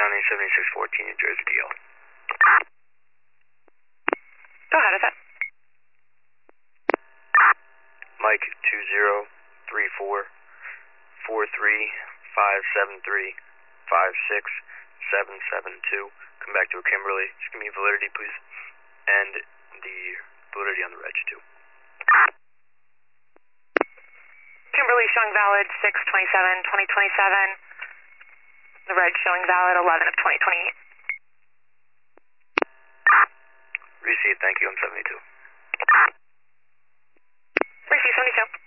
County, 7614, New Jersey, DL. Go ahead, is that? Mike 2034 43573 56772. Come back to a Kimberly. Just give me validity, please. And the validity on the reg, too. Kimberly showing valid 6/27/2027. The reg showing valid 11 of 2028. Receive, thank you, on 72. Receive 72.